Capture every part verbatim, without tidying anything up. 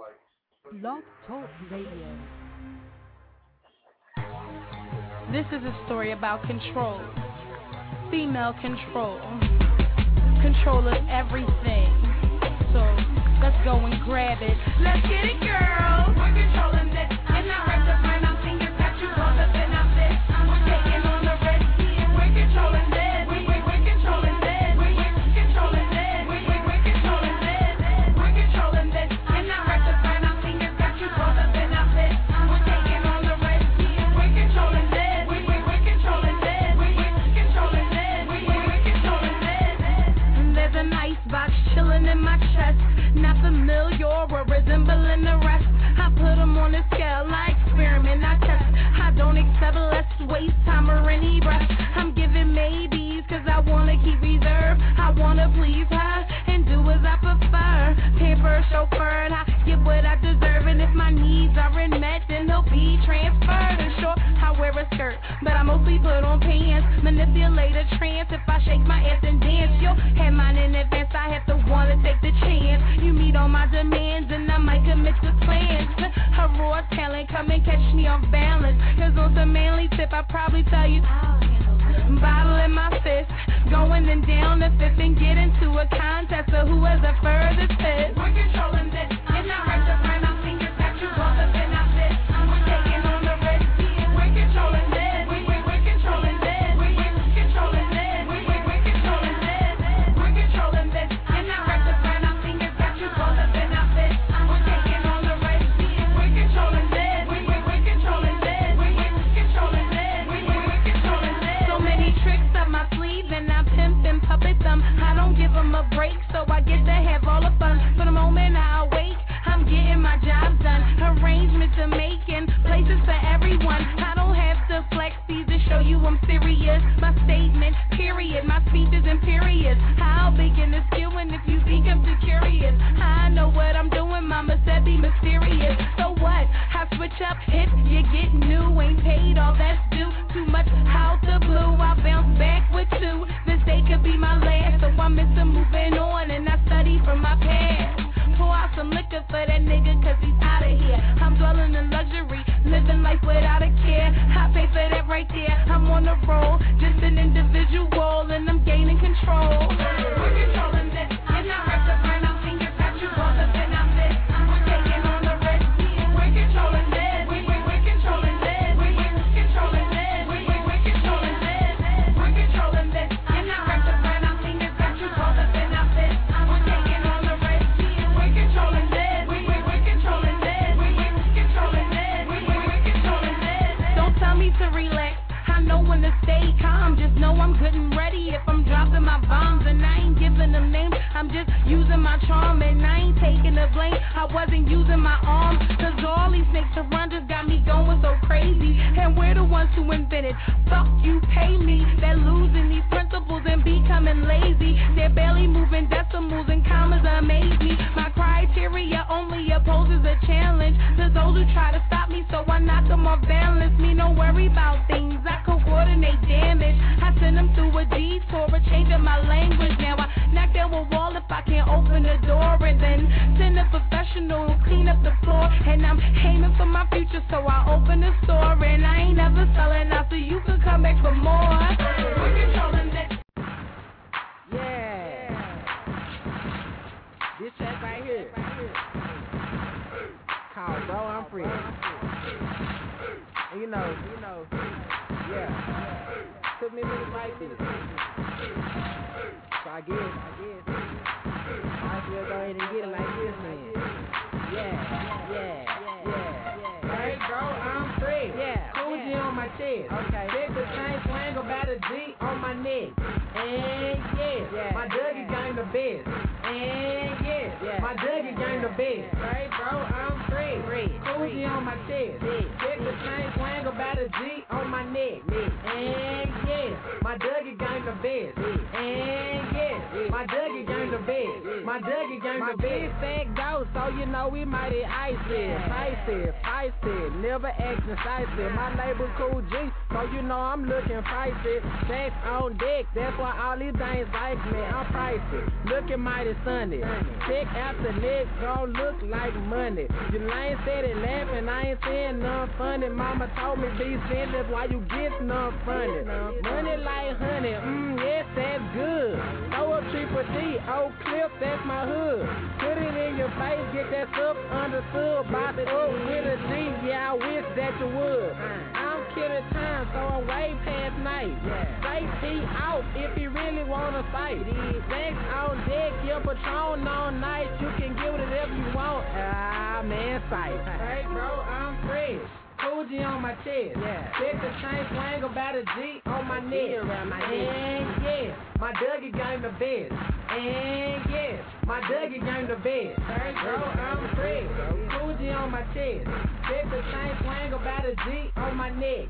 Blog Talk Radio. This is a story about control. Female control. Control of everything. So let's go and grab it. Let's get it, girl. We're controlling this. And I wrap the plan. I'm thinking that you all up in our this. We're taking on the red sea. We're controlling this. We, we, we're controlling this. We, we're controlling this. We, we, we're controlling this. We're controlling this. And I wrap the plan. I'm thinking that you all up in our this. We're taking on the red sea. We're controlling this. We, we, we're controlling this. We, we're controlling this. We, we, we're controlling this. There's an icebox chilling in my chest. Not familiar or resembling the rest. I put them on a scale, I experiment, I test. I don't accept less waste time or any breath. I'm giving maybes cause I wanna keep reserve. I wanna please her and do as I prefer. Paper chauffeur, I get what I deserve. And if my needs aren't met, then they'll be transferred. And sure, I wear a skirt, but I mostly put on pants. Manipulate a trance if I shake my ass and dance. You'll have mine in advance, I have to wanna take the chance. You meet all my demands and I might commit to plans. A raw talent, come and catch me off balance. Cause on some manly tip, I probably tell you bottle in my fist, going and down the fifth and get into a contest of who has the furthest fit. We're controlling this, and I wrap the frame, I'm thinking that you all up in our this. We're taking on the red sea, we're controlling this. We, we, we're controlling this. We, we're controlling this. We, we, we're controlling this. We're controlling this, and I wrap the frame, I'm thinking that you all up in our this. We're taking on the red sea, we're controlling this. We, we, we're controlling this. We, we're controlling this. We, we, we're controlling this. So many tricks up my sleeve and I pimp and puppet them. I don't give them a break, so I get to have all the fun. For the moment I awake, I'm getting my job done. Arrangements are making places for everyone. I don't have to flex these to show you I'm serious. My statement, period. My speech is imperious. I'll begin to skewing if you think I'm too curious. I know what I'm doing, mama said be mysterious. So what? I switch up if you get new. Ain't paid all that's due. Too much out the blue. I bounce back with two. This day could be my last. So I'm missing moving on and I study from my past. Pour out some liquor for that nigga cause he's out of here. I'm dwelling in luxury, living life without a care. I pay for that right there. I'm on the roll, just an individual and I'm gaining control. We're controlling this, and I wrap the brain. I'm thinking that you all up in our this. We're taking on the red sea. We're controlling this. We, we, we're controlling this. We, we're controlling this. We, we, we're controlling this. We're controlling this, and I wrap the brain. I'm thinking that you all up in our this. We're taking on the red sea. We're controlling this. We, we, we're controlling this. We, we're controlling this. We, we, we're controlling this. Don't tell me to relax. I know when to stay calm. Just know I'm good and ready if I'm dropping my bombs. And I ain't giving them names. I'm just using my charm. And I ain't taking the blame. I wasn't using my arms. Cause all these snakes around just got me going so crazy. And we're the ones who invented fuck you, pay me. They're losing these principles and becoming lazy. They're barely moving decimals and commas amaze me. My criteria only opposes a challenge to those who try to stop me. So I knock them off balance. Me no worry about things. I coordinate damage. I send them through a detour, a change of my language. Now I knock down a wall if I can't open the door, and then send a professional to clean up the floor. And I'm aiming for my future, so I open the store, and I ain't never selling out, so you can come back for more. We're controlling this. Yeah. This track right here, called Bro, I'm Free. And you know, you know, yeah, took me a minute to write this. So I guess, I guess, might as well go ahead and get it like this, man. Yeah, yeah, yeah. Hey, bro, I'm free. Yeah, cool G on my chest. Okay. Check the chain swing about a G on my neck. And yes, yeah, my Dougie yeah. game the best. And yes, yeah. my Dougie game the best. Hey, bro, I'm free. free. Cool G on my chest. Yeah. Check the chain swing about a G on my neck. Yeah. And yes, my Dougie game the best. Yeah. And yes, My Dougie game the best. My Dougie game the best. My big fat ghost, so you know we mighty icy, spicy, feisty, never acting spicy. My label Cool G, so you know I'm looking feisty. Stacks on deck, that's why all these things like me. I'm pricey, looking mighty sunny. Check out the neck, gon' look like money. You lame said it laughing, I ain't saying nothing funny. Mama told me be serious, why you get nothing funny? Money like honey, mmm, yes, that's good. Throw a triple D, Oak Cliff, that's my hood. Put it in your face, get that stuff understood. Box it up with a G, yeah, I wish that you would. I'm killing time, so I'm way past night. Safety out if you really wanna fight. Stacks on deck, your Patron on night. You can get whatever you want. Ah, man, sight. Hey, bro, I'm fresh. Fuji on my chest. Yeah. Check the chain swing about a G on my neck. Around my neck. And yes, my Dougie game the best. And yes, my Dougie game the best. Hey, bro, I'm fresh. Fuji on my chest. Check the chain swing about a G on my neck.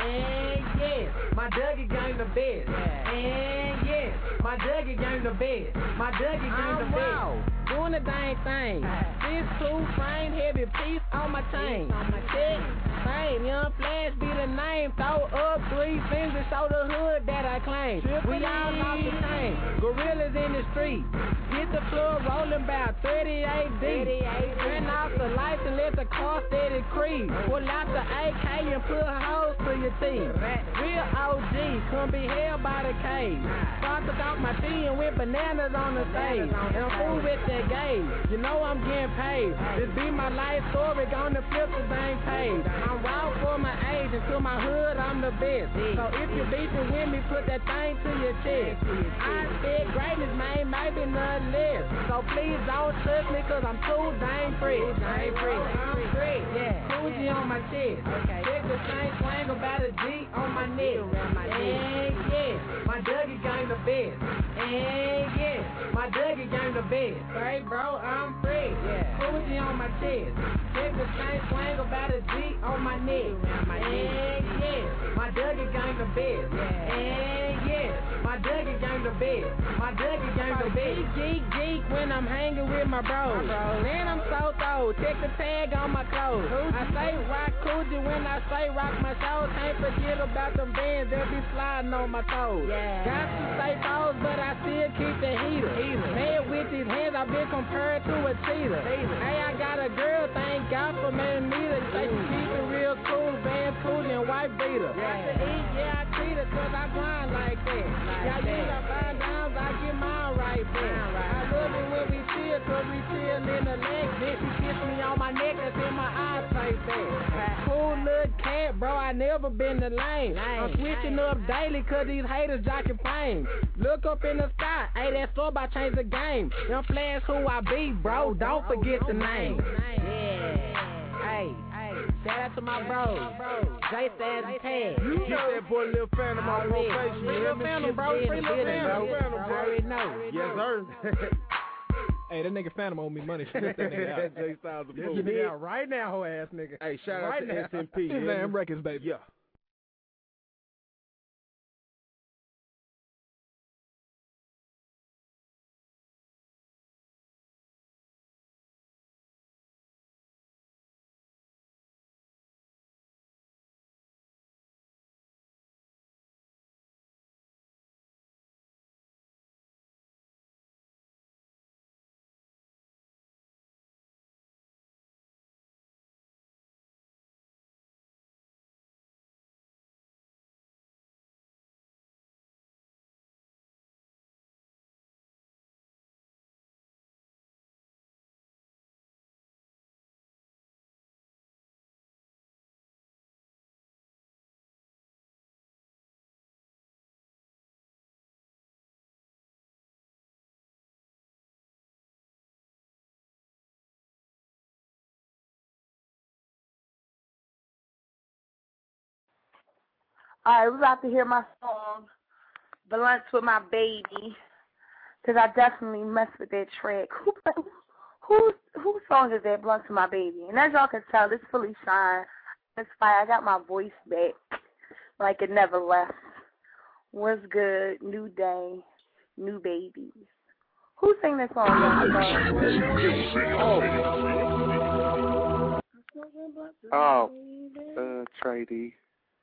And yes, my Dougie game the best. Yeah. And yes, my Dougie game the best. My Dougie game the best. Doing the dang thing. This two frame heavy piece on my chain. On my check. Same, Young Flash be the name. Throw up three fingers, show the hood that I claim. We all off the chain. Gorillas in the street. Get the club rolling about thirty-eight deep. Turn off the lights and let the car steady creep. Pull out the A K and put holes to your teeth. Real O G, come be held by the cage. Started off my feet and with bananas on the stage. And I'm fool with that game. You know I'm getting paid. This be my life story, gonna flip the dang page. I'm raw for my age, and to my hood, I'm the best. So if you beefing with me, put that thing to your chest. I said greatness, man, maybe nothing less. So please don't touch me, cause I'm too dang free. Dang free. I'm free. Yeah. Fuji on my chest. Okay. Check the chain swing about a G on my neck. And yes, my Dougie game the best. And yes, my Dougie game the best. Hey, bro, I'm free. Yeah. Fuji on my chest. Check the chain swing about a G on my neck. And yes, my Dougie game the best. And yes, my Dougie game the best. My Dougie game the best. Geek, geek when I'm hanging with my bros. Man, I'm so cold. Check the tag on my clothes. I say rock Coogee when I say rock my shows. Can't forget about them bands that be sliding on my toes. Got to stay pose, but I still keep the heater. Man, with these hands, I've been compared to a cheetah. Hey, I got a girl, thank God for me and me. They say she keep it real cool, band cool and white beater. Got to eat, yeah, I treat her cause I grind like that. Y'all use our five downs, I get mine right back. I love it when we chill cause we chill in the leg. Then she kiss me on my neck and in my eyes like that. Cool little cat, bro, I never been the lane. I'm switching up daily cause these haters jocking fame. Look up in the sky, hey, that's all about change the game. Young Flash who I be, bro, don't forget the name. Yeah, hey, hey, shout out to my bro, J Stabs and Tag. You get that boy Lil Phantom on rotation. Lil Phantom, bro, free Lil Phantom, bro. I already know. Yes, sir. Hey, that nigga Phantom owe me money. Shut that nigga out. J Styles the Get me out right now, hoe ass nigga. Hey, shout right out to now. S M P. Damn records, baby. Yeah. All right, we're about to hear my song, Blunts with My Baby, because I definitely messed with that track. Who, who, whose song is that, Blunts with My Baby? And as y'all can tell, it's fully shine. It's fire. I got my voice back like it never left. What's good? New day, New Babies. Who sang that song? Oh, uh, Trady.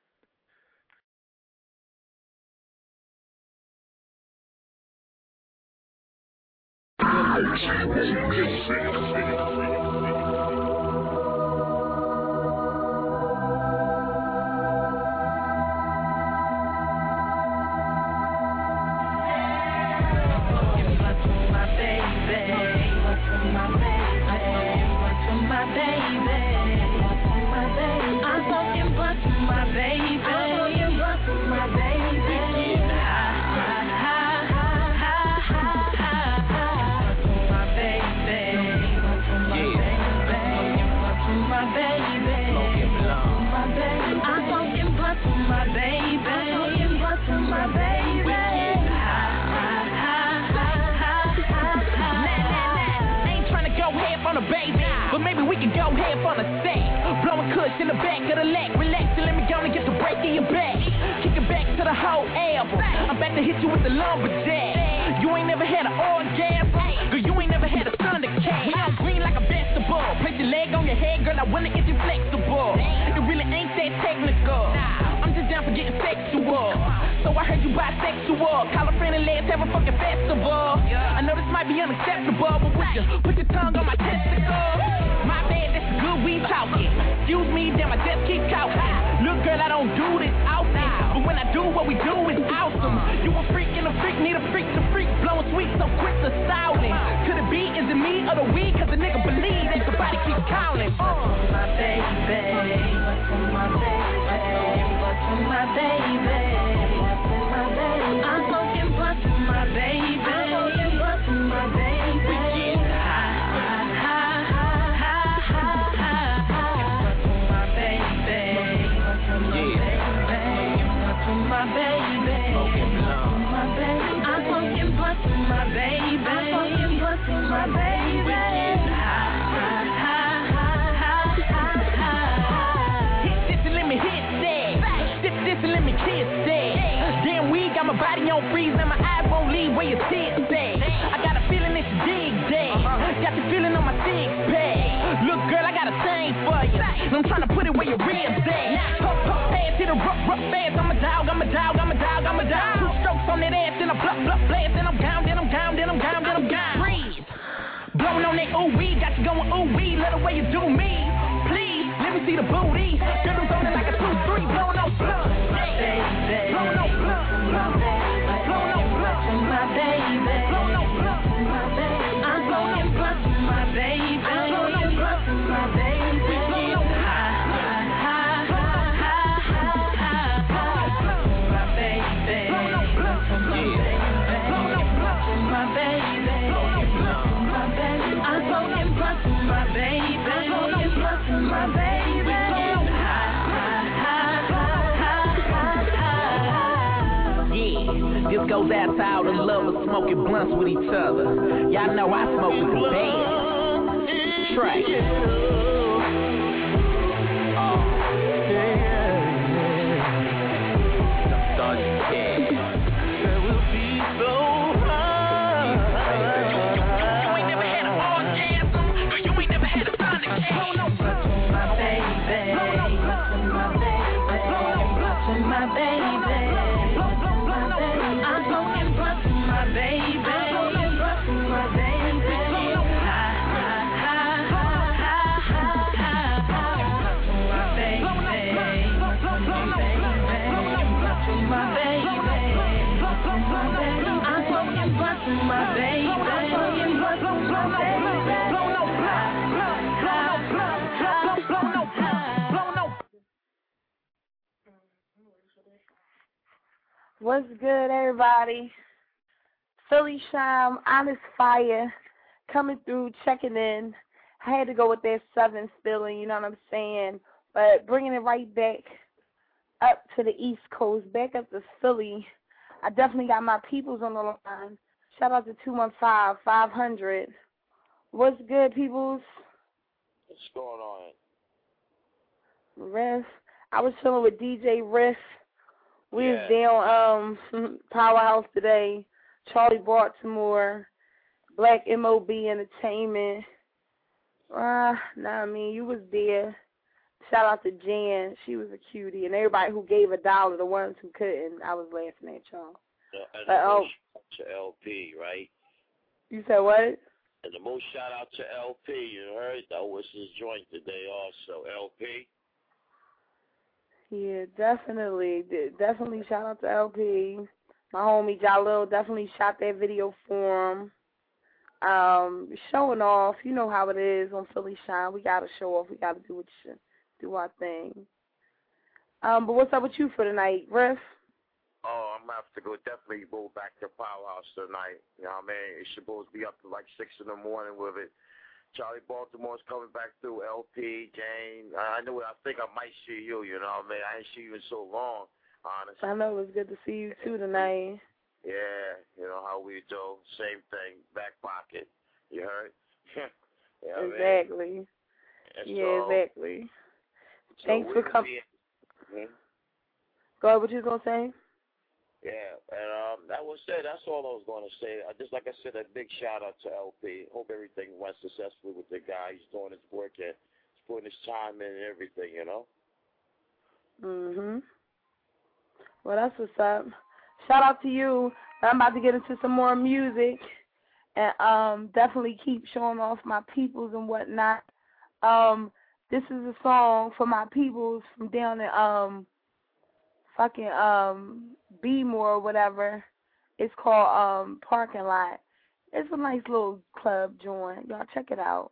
But maybe we can go ahead for the set. Blowing kush in the back of the leg. Relax and let me go and get the break in your back. Kick it back to the whole album. I'm back to hit you with the lumberjack. You ain't never had an orgasm. Girl, you ain't never had a thundercat. We on green like a vegetable. Place your leg on your head, girl, I wanna get you flexible. It really ain't that technical. I'm just down for getting sexual. So I heard you bisexual. Call a friend and let's have a fucking festival. I know this might be unacceptable, but would you put your tongue on my testicle? My bad, that's good we talking. Excuse me, damn, I just keep talking. Look, girl, I don't do this often, but when I do, what we do is awesome. You a freak and a freak, need a freak to freak. Blowing sweet, so quick to silent. Could it be, is it me or the we? Cause the nigga believe that the body keeps calling. Uh. My baby, my baby, my baby. I'm smoking blunt to my baby. I'm smoking blunt to my baby. We get high, high, high, high, high, high, high. To my baby, yeah. To my baby, smoking blunt to my baby. I'm smoking blunt to my baby. I'm smoking blunt to my baby. We get high, high, high, high, high, high. Hit this and let me hit that. Sip this and let me kiss that. Damn weak, got my body on freeze and my eyes won't leave where your tits at. I got a feeling that you dig that. Got the feeling on my six pack. Look, girl, I got a thing for you. And I'm trying to put it where your ribs at. Puff, puff, pass, hit a rough, rough fast. I'm a dog, I'm a dog, I'm a dog, I'm a dog. Two strokes on that ass, then I bluff, bluff, blast. Then I'm gone, then I'm gone, then I'm gone, then I'm gone. Breathe. Blowing on that ooh wee, got you going ooh wee. Let the way you do me, please. Let me see the booty. Girls on it like a two three, blowing on blunt. Blowing on blunt, blunt, blowing on blunt to my baby. Blowing on blunt to my baby. I'm blowing blunt to my baby. I'm blowing blunt to my baby. We get high, high, high, high, high, high. To my baby. Blowing on blunt to my baby. Blowing on blunt to my baby. Blowing on blunt to my baby. I'm blowing blunt to my baby. I'm blowing blunt to my baby. This goes out to all the lovers smoking blunts with each other. Y'all know I smoke with the band. Track. Oh. Sergeant Cat. There will be so high. You ain't never had an orgasm. You ain't never had a thundercat. Blow no blood to my baby. Blow no blood to my baby. Blow no blood to my baby. I'm smoking blunt to my baby. I'm smoking blunt to my baby. High, high, high, high, high, high, high. To my baby. To my baby. To my baby. I'm smoking blunt to my baby. I'm smoking blunt to my baby. Blow no blunt, blow no blunt, blow no blunt, blow no. What's good, everybody? Philly Shine, Honest Fire, coming through, checking in. I had to go with that Southern feeling, you know what I'm saying? But bringing it right back up to the East Coast, back up to Philly. I definitely got my peoples on the line. Shout out to two one five, five hundred. What's good, peoples? What's going on? Riff. I was chilling with D J Riff. We yeah. was down um Powerhouse today, Charlie Baltimore, Black M O B Entertainment. Uh, nah, I mean, you was there. Shout out to Jan. She was a cutie. And everybody who gave a dollar, the ones who couldn't, I was laughing at y'all. Uh, and but, the oh, most to L P, right? You said what? And the most shout out to L P, you heard? That was his joint today also, L P. Yeah, definitely. Definitely shout out to L P. My homie Jalil definitely shot that video for him. Um, showing off, you know how it is on Philly Shine. We gotta show off. We gotta do what you, do our thing. Um, but what's up with you for tonight, Riff? Oh, I'm gonna have to go definitely go back to Powerhouse tonight. You know what I mean? It's supposed to be up to like six in the morning with it. Charlie Baltimore's coming back through. L P, Jane. I know. I think I might see you. You know what I mean? I ain't see you in so long, honestly. I know it's good to see you too tonight. Yeah, you know how we do. Same thing, back pocket. You heard? You know exactly. I mean? Yeah, so, exactly. So Thanks for coming. Hmm? Go ahead, what you was going to say? Yeah, and um, that was it. That's all I was going to say. I just, like I said, a big shout out to L P. Hope everything went successfully with the guy. He's doing his work and he's putting his time in and everything, you know? Mm-hmm. Well, that's what's up. Shout out to you. I'm about to get into some more music and um, definitely keep showing off my peoples and whatnot. Um, this is a song for my peoples from down in um, fucking um, B-more or whatever. It's called um, Parking Lot. It's a nice little club joint. Y'all check it out.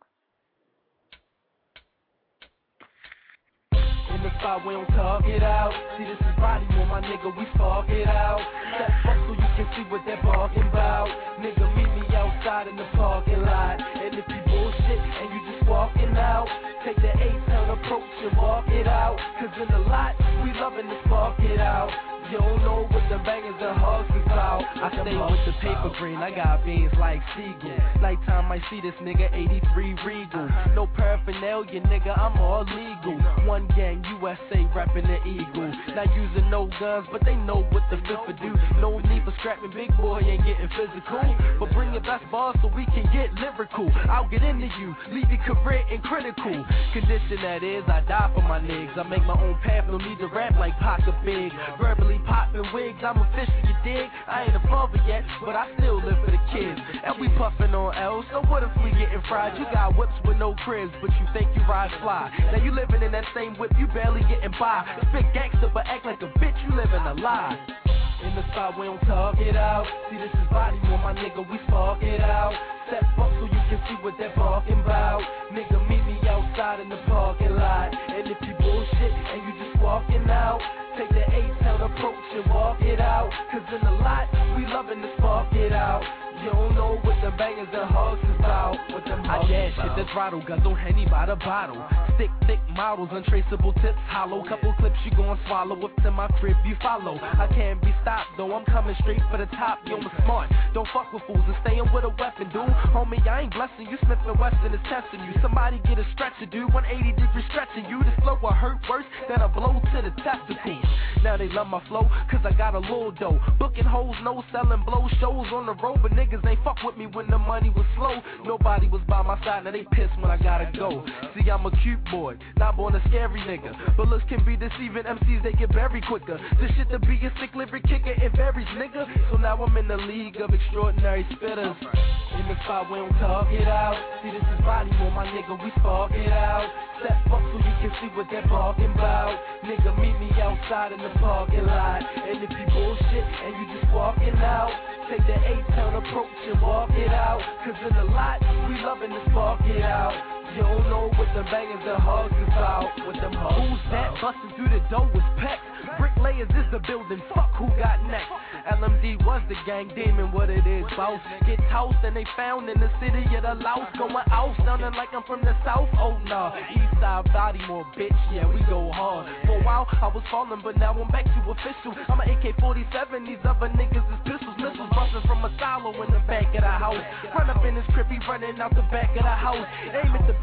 In the spot, we don't talk it out. See, this is body more, my nigga, we spark it out. Step up so you can see what they're barking about. Nigga, meet me outside in the parking lot. And if you bullshit and you just walking out, take the eight-town approach and walk it out. Cause in the lot, we loving to spark it out. You don't know what the bangers and hugs is about. I stay with the paper green, I got beans like Seagull. Nighttime I see this nigga eighty-three Regal. No paraphernalia, nigga, I'm all legal. One gang, U S A reppin' the Eagle. Not using no guns, but they know what the fifth do. No need for scrapping, big boy ain't getting physical. But bring your best bars so we can get lyrical. I'll get into you, leave your career in critical condition, that is, I die for my niggas. I make my own path, no need to rap like Paca Big. Verbally popping wigs, I'm official, you dig? I ain't a father yet, but I still live for the kids. And we puffin' on L, so what if we getting fried? You got whips with no cribs, but you think you ride fly. Now you living in that same whip, you barely getting by. Spit gangster, but act like a bitch, you living a lie. In the spot, we don't talk it out. See, this is body more, my nigga, we spark it out. Step up so you can see what they're barking about. Nigga, meet me outside in the parking lot. And if you bullshit and you just walking out, take the eight-town approach and walk it out. Cause in the lot, we loving to spark it out. You don't know what the bangers and hugs is about. What them hugs I dash shit that's throttle, guzzle Henny by the bottle. Stick, thick models, untraceable tips, hollow. Couple clips you gon' swallow. Whips in my crib, you follow. I can't be stopped, though I'm coming straight for the top. Yo, I'm smart, don't fuck with fools and staying with a weapon, dude. Homie, I ain't blessing you, Smith and Wesson is testing you. Somebody get a stretcher, dude, one eighty degree stretching you. This flow will hurt worse than a blow to the testicles. Now they love my flow, cause I got a little dough. Booking hoes, no selling, blow shows on the road, but niggas ain't fuck with me when the money was slow. Nobody was by my side, now they pissed when I gotta go. See, I'm a cute boy, not born a scary nigga. But looks can be deceiving, M Cs they get buried quicker. This shit to be a sick lyric kicker, it varies, nigga. So now I'm in the league of extraordinary spitters. In the spot, we don't talk it out. See, this is body more, my nigga, we spark it out. Step up so you can see what they're barking about. Nigga, meet me outside in the parking lot. And if you bullshit and you just walking out, take the eight-town approach and walk it out. Cause in the lot, we loving to spark it out. You don't know what the bangers and hugs is about. What them hugs Who's that busting through the door was Peck? Bricklayers is the building, fuck who got next. L M D was the gang demon, what it is, boss. Get toast and they found in the city of the Laos. Going out, sounding like I'm from the south, oh nah. East side, Baltimore, bitch, yeah, we go hard. For a while, I was falling, but now I'm back to official. I'm an A K forty-seven, these other niggas is pistols. Missiles busting from a silo in the back of the house. Run up in his crib, he running out the back of the house. Aim at the back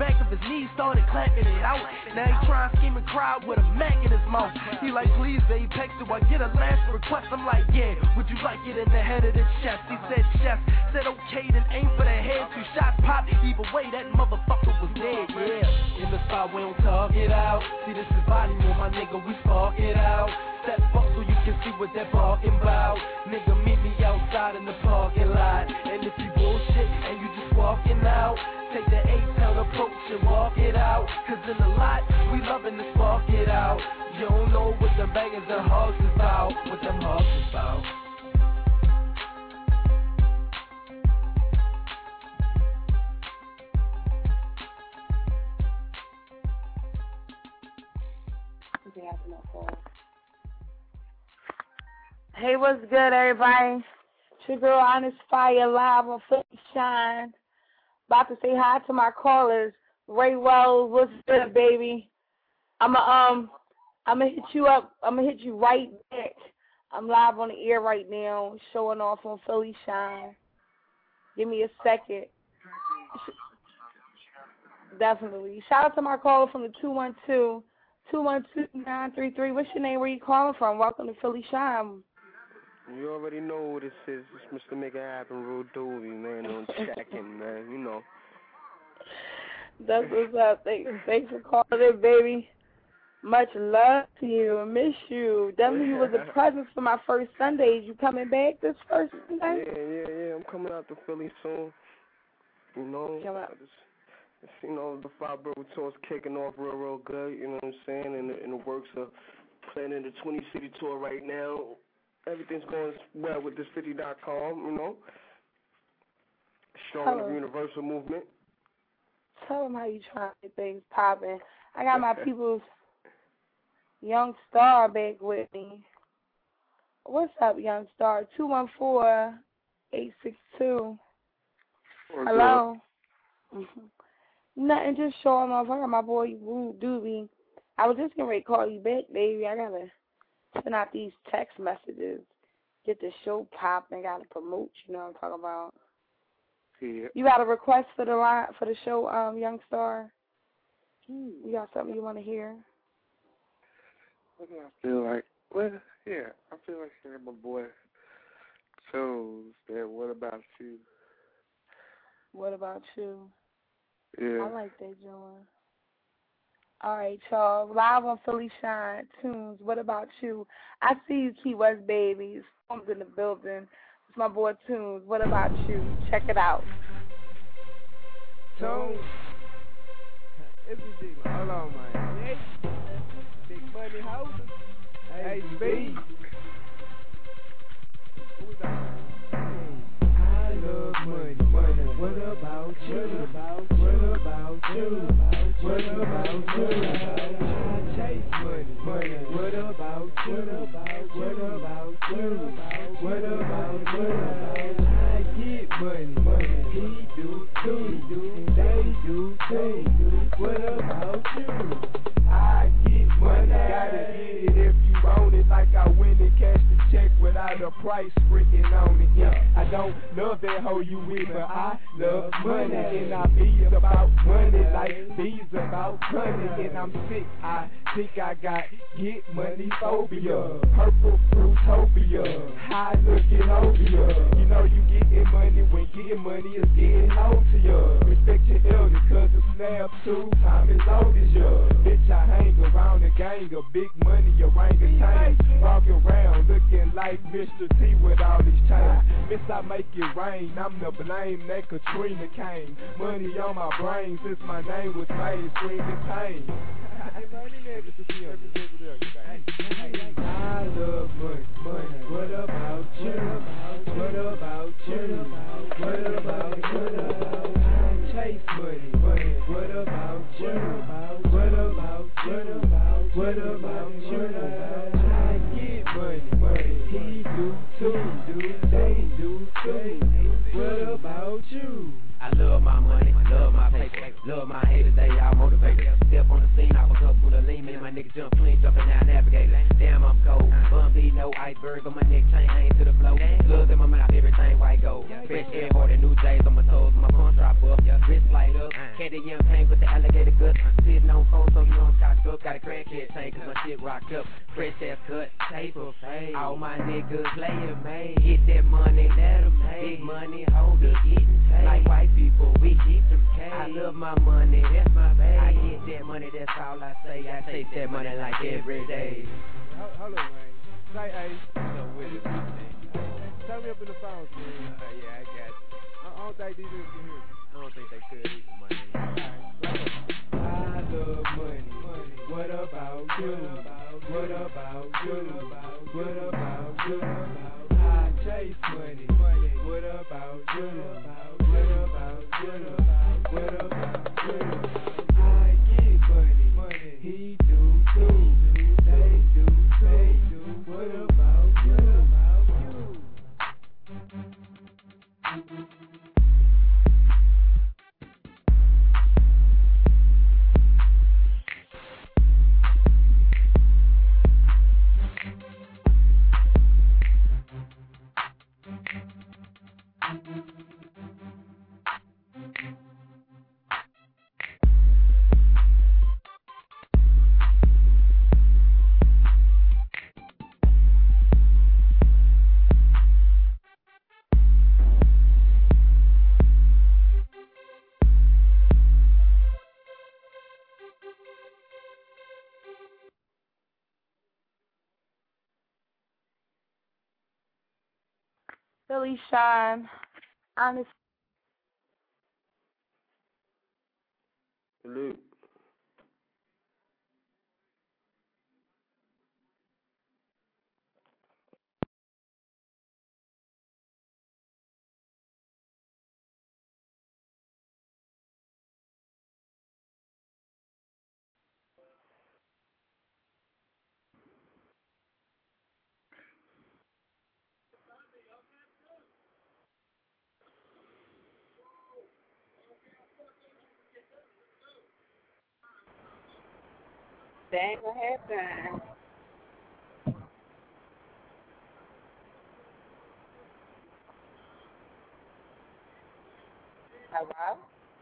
back of his knees, started clapping it out. Now he trying to scheme and cry with a Mac in his mouth. He like, please, Apex, do I get a last request? I'm like, yeah, would you like it in the head of the chest? He said, chef, said okay, then aim for the head. Two shots pop, either way, that motherfucker was dead, yeah. In the spot, we don't talk it out. See, this is volume, my nigga, we spark it out. Step up so you can see what they're barking about. Nigga, meet me outside in the parking lot. And if you bullshit and you just walking out, take the A-Town approach and walk it out. Cause in the lot, we loving to spark it out. You don't know what them bangers and hogs is about. What them hogs is about. Hey, what's good, everybody? It's your girl, Honest Fire, live on Philly Shine. About to say hi to my callers. Ray Wells, what's good, baby? I'ma um, I'ma hit you up. I'ma hit you right back. I'm live on the air right now, showing off on Philly Shine. Give me a second. Definitely. Shout out to my caller from the two one two, two one two, nine three three. What's your name? Where you calling from? Welcome to Philly Shine. You already know who this is. It's Mister Make It Happen, Real Doobie, man, on checking, man, you know. That's what's up. Thanks, thanks for calling in, baby. Much love to you. I miss you. Definitely you was a presence for my first Sundays. You coming back this first Sunday? Yeah, yeah, yeah. I'm coming out to Philly soon. You know, Come out. I just, it's, you know, the Five Borough Tour's kicking off real, real good, you know what I'm saying? And, and the works are planning the twenty city tour right now. Everything's going well with this city dot com, you know. Showing the Universal Movement. Tell them how you trying to get things popping. I got my people's Young Star back with me. What's up, Young Star? two one four, eight six two. Hello? Mm-hmm. Nothing, just showing off. I got my boy, Woo Doobie. I was just getting ready to call you back, baby. I got to send out these text messages, get the show popping, got to promote, you know what I'm talking about. Yeah. You got a request for the line, for the show, um, Young Star? You got something you want to hear? What do I feel like? Well, yeah, I feel like hearing my boy chose that. What about you? What about you? Yeah. I like that, John. All right, y'all. Live on Philly Shine Tunes. What about you? I see you, Key West babies. Storm's in the building. It's my boy Tunes. What about you? Check it out. Tunes. It's a G, man. Hold on, man. Yeah. Big money holder. Hey, speed. What we about? I love money. Money. What about you? What about you? What about you? I chase money. Money. What about you? What about you? What about you? I get money. Money. He do too. They do too. What about you? I get money. Gotta get it if you want it. Like I win and cash the check without a price written on it. Yeah, I don't love that hoe you with, but I love money. And I be about money like B's about money. And I'm sick, I think I got get money phobia. Purple fruitopia, high looking over ya. You know you getting money when getting money is getting old to ya. Respect your elders, cause the snap too, time is old as ya. Bitch, I hang around the gang of big money, orangutan. Walking around looking like Mister T with all these chains. Miss, I make it rain, I'm the blame that Katrina came. Money on my brain since my name was made, screaming pain. I love money, money. What about you? What about you? What about you? I chase money, money. What about you? What about you? What about you? I get money, money. He do too, they do too. What about you? I love my money, love my paper, love my haters, they all motivated. Step on the scene, I was up with a lean man, my nigga jump clean, jumping down navigator. Damn, I'm cold, bun B, no iceberg on my neck, chain hang to the flow. Slugs in my mouth, everything white gold. Fresh air, hard and new J's on my toes, my pumps drop up, wrist light up. Candy young pain with the cat tank, cause my shit rocked up. Fresh ass cut, paper, pay. All my niggas player made. Get that money, let 'em pay. Big money, hold it, getting paid. Like white people, we keep them paid. I love my money, that's my baby. I get that money, that's all I say. I take that money like every day. Hold on, man. Say, hey, so with it, man. Turn me up in the phones, man. Uh, yeah, I got you. I don't think these niggas can hear me. I don't think they could either, man. I love money. money. What about you? What about you? What about you? I chase money. money. What about you? What about you? What about you? I get money. money. He do too. They do, they do. What about you? What about you? Philly Shine, honest. Salute. Dang, what happened? Hello?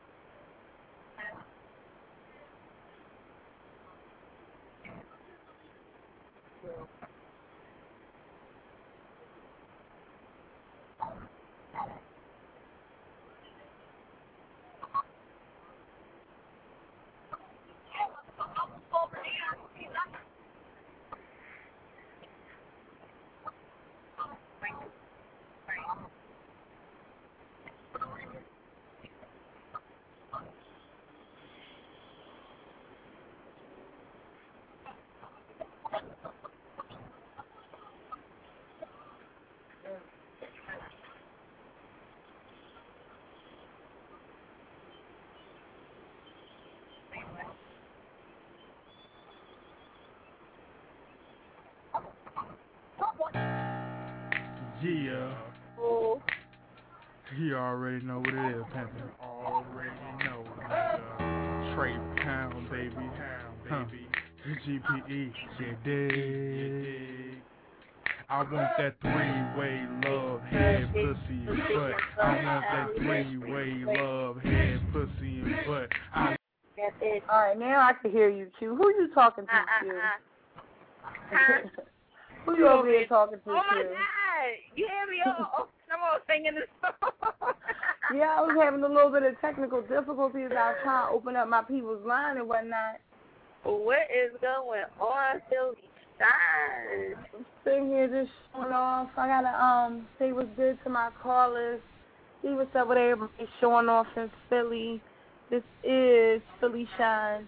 Yeah. Oh. You already know what it is, Panther. Already know, nigga. Trey Pound, baby. Pound, baby. Huh. G P E, you dig? I want that three-way love, head, pussy, and butt. I want that three-way love, head, pussy, and butt. I That's it. All right, now I can hear you, Q. Who you talking to, uh, Q? Uh, huh? Who you over here talking to, Oh, my Q? God. You hear me? Oh, I'm all singing this song. Yeah, I was having a little bit of technical difficulties. I was trying to open up my people's line and whatnot. What is going on, Philly Shine? I'm sitting here just showing off. I gotta um say what's good to my callers. See what's up with everybody showing off in Philly. This is Philly Shine.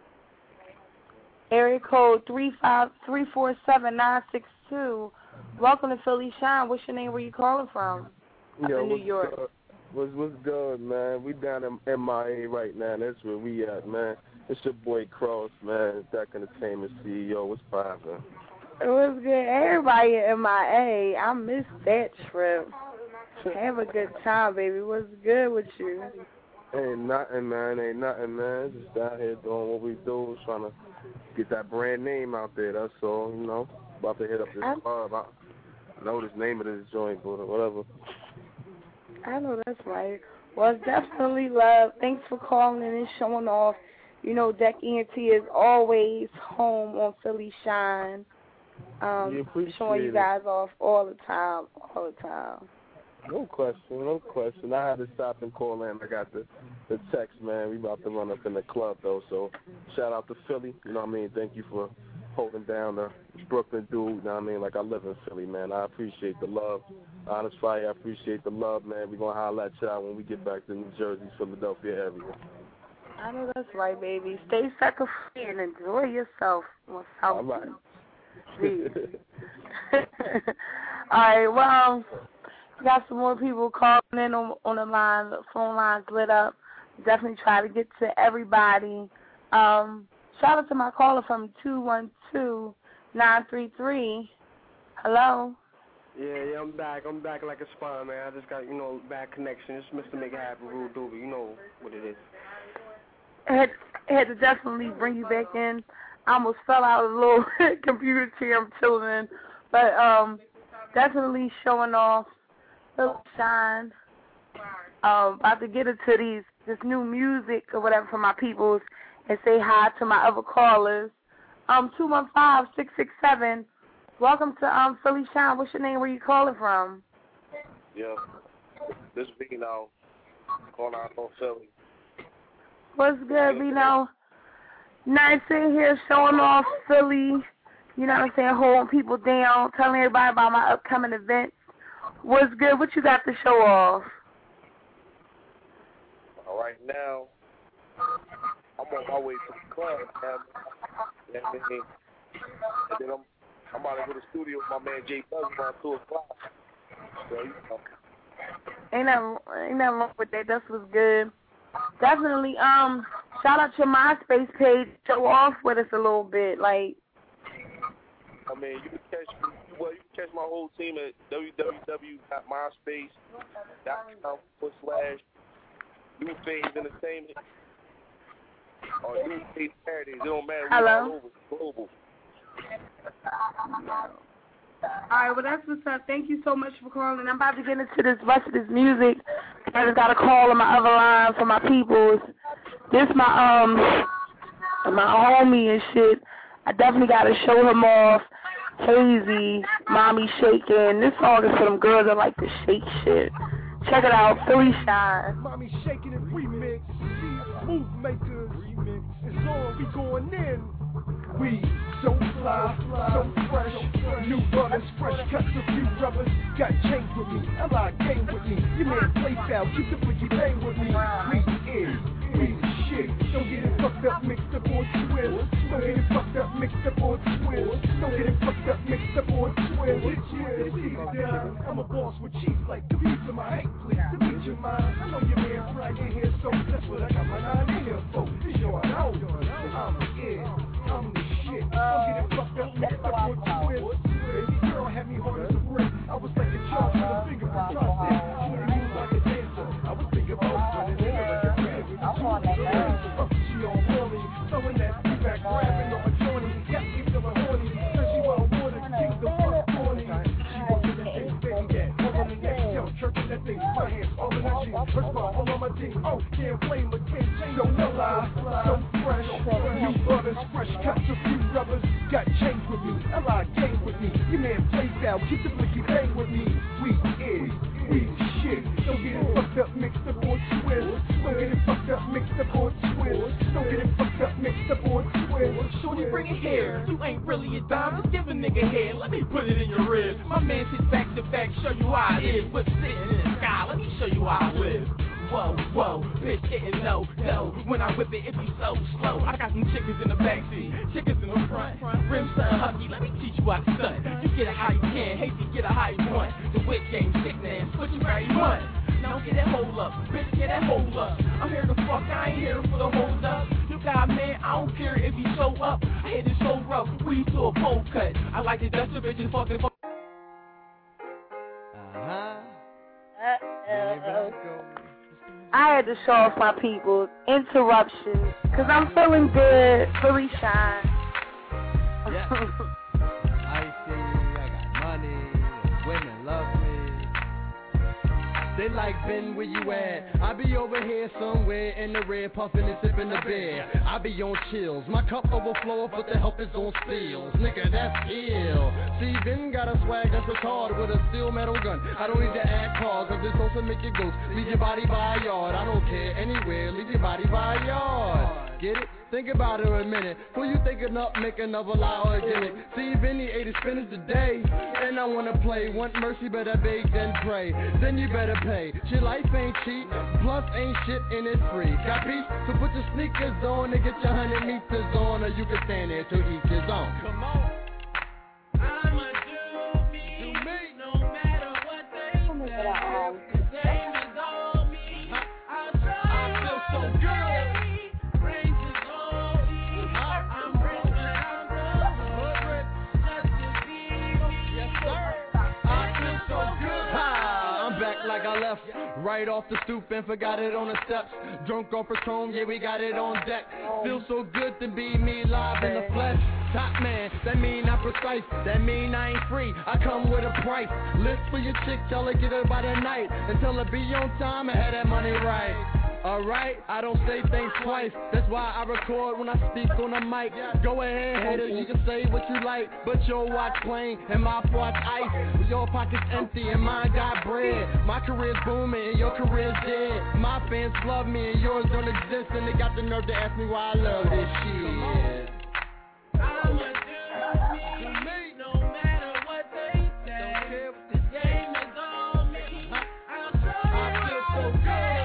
Area code three five three four seven nine six two. Welcome to Philly Shine. What's your name? Where you calling from? Up Yo, in New what's York. Good? What's, what's good, man? We down in M I A right now. That's where we at, man. It's your boy Cross, man. Dak Entertainment C E O. What's poppin'? It was good. Everybody at M I A. I missed that trip. Have a good time, baby. What's good with you? Ain't nothing, man. Ain't nothing, man. Just out here doing what we do, trying to get that brand name out there. That's all, you know. About to hit up this I, club. I know this name of this joint, but whatever. I know that's right. Well, it's definitely love. Thanks for calling in and showing off. You know, Deck E N T is always home on Philly Shine. Um, showing you guys off all the time, all the time. No question, no question. I had to stop and call in. I got the, the text, man. We about to run up in the club, though, so shout out to Philly. You know what I mean? Thank you for holding down the Brooklyn dude. You know what I mean? Like, I live in Philly, man. I appreciate the love. Honest Fire, I appreciate the love, man. We're going to holler at y'all when we get back to New Jersey, Philadelphia area. I know that's right, baby. Stay sucker free and enjoy yourself. All right. All right, well, we got some more people calling in on, on the line. The phone line's lit up. Definitely try to get to everybody. Um, shout out to my caller from two one two, nine three three. Hello? Yeah, yeah, I'm back. I'm back like a spine, man. I just got, you know, bad connection. It's Mister Make It Happen, Rule Doobie. You know what it is. I had, I had to definitely bring you back in. I almost fell out of the little computer chair I'm chilling in. But um, definitely showing off Philly Shine. Um, about to get into these this new music or whatever for my peoples and say hi to my other callers. Um, two one five, six six seven. Welcome to um Philly Shine. What's your name? Where you calling from? Yeah, this is Bino. Calling out from Philly. What's good, Bino? Nice sitting here showing off Philly. You know what I'm saying? Holding people down, telling everybody about my upcoming events. What's good? What you got to show off? All right, now I'm on my way to the club. And, and, and then I'm I'm about to go to the studio with my man Jay Buzz around two o'clock. So, you know. Ain't nothing, ain't nothing wrong with that. That's what's good. Definitely. Um, shout out to your MySpace page. Show off with us a little bit, like. I mean, you can catch well, you can catch my whole team at w w w dot myspace dot com forward slash New Phase Entertainment or New Phase Parodies. It don't matter. We're all over. Global. All right, well, that's what's up. Thank you so much for calling. I'm about to get into this rest of this music. I just got a call on my other line for my peoples. This my um my homie and shit. I definitely got to show him off. Hazy, Mommy Shaking. This song is for them girls that like to shake shit. Check it out, Philly Shine. Mommy Shaking and remix. Move makers. Remix. It's on. We going in. We so fly, so fresh, new brothers, fresh cuts, a few rubbers, got chains with me, a lot game with me, your man play foul, keep the blicky bang with me, we is, we the shit, don't get it fucked up, mixed up or twist, don't get it fucked up, mixed up or twist, don't get it fucked up, mixed up or twist, yeah, I'm a boss with cheese like the piece of my hate, please, to meet your mind, I know your man right in here, so that's what I got my nine in here for, it's your know, I'm the it. I'm the shit. Don't get it fucked up, mixed up or twist. Baby girl had me hard as a brick. I was like a charge with a finger for drop it. Shooting you like a dancer. I was thinking about turning it like a friend with a super. She on Wally, throwing that feedback, grabbing on a journey. Got me feeling horny. Said she want water, king the fuck horny. She walking that thing, baby, yeah. All on the next yo, chirping that thing. My hands all in her jeans. First ball, all on my team. Oh, can't blame her, can't change. No, no lie. So fresh, new brothers, fresh cuts, a few rubbers, got chains with me, a lot of game with me. Your man plays out, keep the blicky bang with me. We is, we the shit. Don't get it fucked up, mixed up or twist. Don't get it fucked up, mixed up or twist. Don't get it fucked up, mixed up or twist. Shorty, bring it here. You ain't really a dime, just give a nigga head. Let me put it in your rib. My man sits back to back, show you how it is. Whip sitting in the sky, let me show you how I live. Whoa, whoa, bitch getting low, low. When I whip it, it be so slow. I got some chickens in the backseat, chickens in the front. Rim son husky, let me teach you how to stunt. You get it how you can, hate to get it how you want. The whip game sick, man, switch you how you want. Now get that hold up, bitch, get that hold up. I'm here to fuck, I ain't here for the hold up. You got man, I don't care if you show up. I hit it so rough, we to a pole cut. I like to dust the bitches fucking fuck. Uh-huh. Uh-oh. I had to show off my people. Interruptions. Because I'm feeling good. Philly Shine. Yeah. I see, I got money. Women love me. They like, Ben, where you at? I be over here somewhere in the red, puffin' and sippin' the beer. I be on chills, my cup overflow, but the help is on steals. Nigga, that's ill. See, Ben got a swag that's retarded with a steel metal gun. I don't need to add cars, cause this also make your ghost. Leave your body by a yard, I don't care anywhere, leave your body by a yard. Get it? Think about it a minute. Who you thinking up, make another lie or a gimmick? See, Vinny ate his spinach today, and I wanna play. Want mercy, better beg than pray. Then you better pay. Shit, life ain't cheap, plus ain't shit and it's free. Capiche? So put your sneakers on and get your hundred meters on, or you can stand there till each is on. Come on. I'ma do me, do me, no matter what they say. The same as all me. I'll show I feel so good. Like I left right off the stoop and forgot it on the steps. Drunk off Patron, yeah, we got it on deck. Feels so good to be me live in the flesh. Top man, that mean I'm precise. That mean I ain't free, I come with a price. List for your chick, tell her get her by the night. And tell her be on time and have that money right. Alright, I don't say things twice. That's why I record when I speak on the mic. Go ahead, haters, you can say what you like, but your watch plain and my watch ice. Your pocket's empty and mine got bread. My career's booming and your career's dead. My fans love me and yours don't exist, and they got the nerve to ask me why I love this shit. I'ma do me, no matter what they say. This game is on me. I'll show you. I feel so good.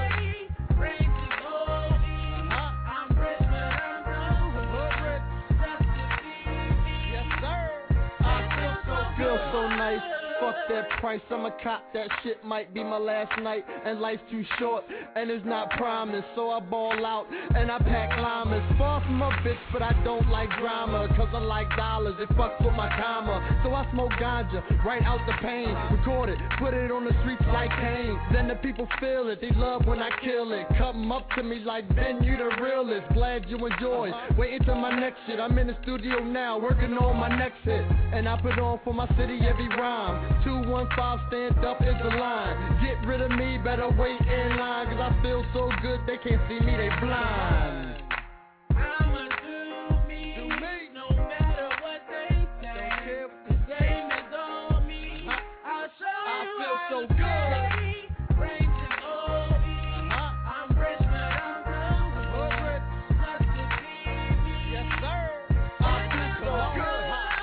Feel so nice, fuck that price, I'ma cop that shit, might be my last night, and life's too short, and it's not promised, so I ball out, and I pack llamas, far from a bitch, but I don't like drama, cause I like dollars, it fucks with my karma, so I smoke ganja, right out the pain, record it, put it on the streets like Kane, then the people feel it, they love when I kill it, come up to me like, Ben, you the realest, glad you enjoy, waiting till my next shit, I'm in the studio now, working on my next hit, and I put on for my city every rhyme, two one five stand up is the line, get rid of me, better wait in line, cause I feel so good, they can't see me, they blind. I'ma do me, do me, no matter what they say, don't care what the game is on me, I'll show you I feel so good, range is O E, I'm rich but I'm blue, just to be me, yes sir, I feel so good.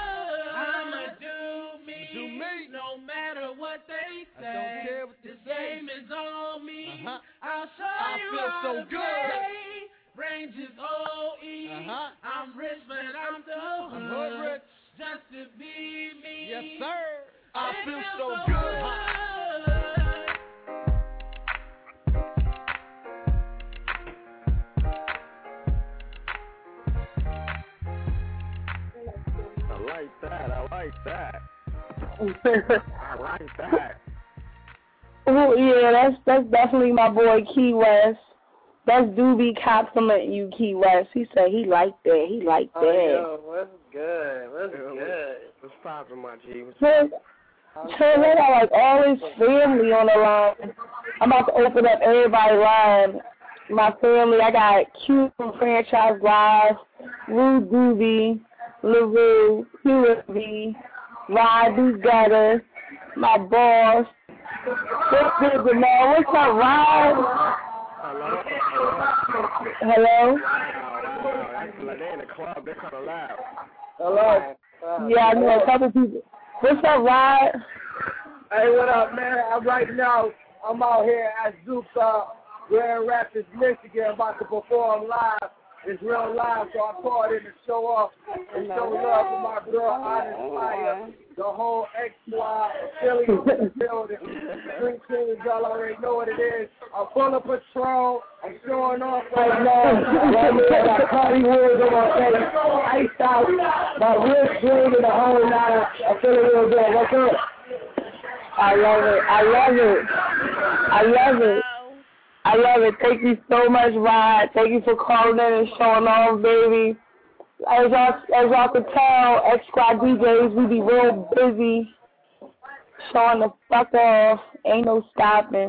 No matter what they say, I don't care what this game is on me. Uh-huh. I'll show I you feel so good. Range is O E. Uh-huh. I'm rich, but I'm so I'm hood rich. Just to be me. Yes, sir. I it feel so, so good. good. I like that. I like that. I like that. Oh yeah, that's that's definitely my boy Key West. That's Doobie complimenting you, Key West. He said he liked that. He liked that. Oh, yo, what's good? What's good? What's poppin', my G? What's so, so they got like all his family on the line. I'm about to open up everybody's line. My family, I got Q from Franchise Live, Rue Doobie, LaRue, Q S B, Rod Do Gutter, my boss. What's good, man? What's up, Rod? Hello? Hello? Wow, they in the club. They're kind of loud. Hello? Yeah, I know a couple people. What's up, Rod? Hey, what up, man? I'm right now, I'm out here at Zoop's uh, Grand Rapids, Michigan, about to perform live. It's real live, so I called in to show off and show love for my girl, Honest Fire. The whole X-Squad, Philly in the building. Drink Kings, y'all already know what it is. I'm full of patrol. I'm showing off right now. I got Cardi Woods on my face. Iced out. My wrist swing and the whole nine. I'm feeling real good. What's up? I love it. I love it. I love it. I love it. Thank you so much, Rod. Thank you for calling in and showing off, baby. As y'all, as y'all can tell, X-Squad D Js, we be real busy showing the fuck off. Ain't no stopping.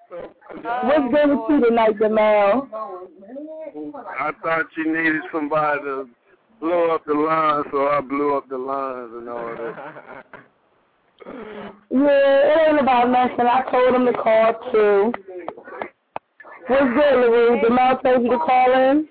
What's good with you tonight, Jamal? I thought you needed somebody to blow up the lines, so I blew up the lines and all that. Yeah, it ain't about nothing. I told him to call too. What's good, LaRue? Jamal told you to call in?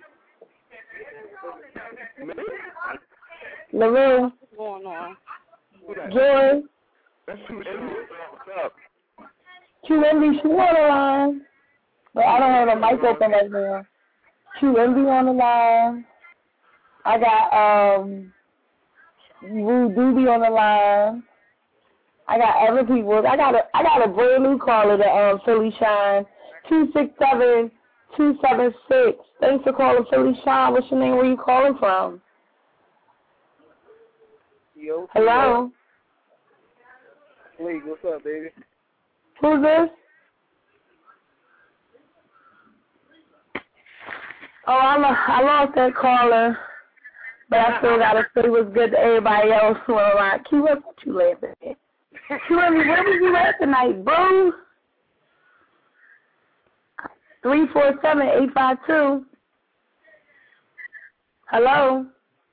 LaRue? What's going on? Joy? What's up? Q M B, she on the line. But I don't have the mic open right now. Q M B on the line. I got um Rue Doobie on the line. I got other people. I got a I got a brand new caller to um Philly Shine. Two six seven two seven six. Thanks for calling Philly Shine. What's your name? Where you calling from? Yo. Hello. Hey, what's up, baby? Who's this? Oh, I, lo- I lost that caller, but I still got to say what's good to everybody else who are around. Q, what you laughing at? Q, where was you at tonight, bro? three four seven eight five two. Hello?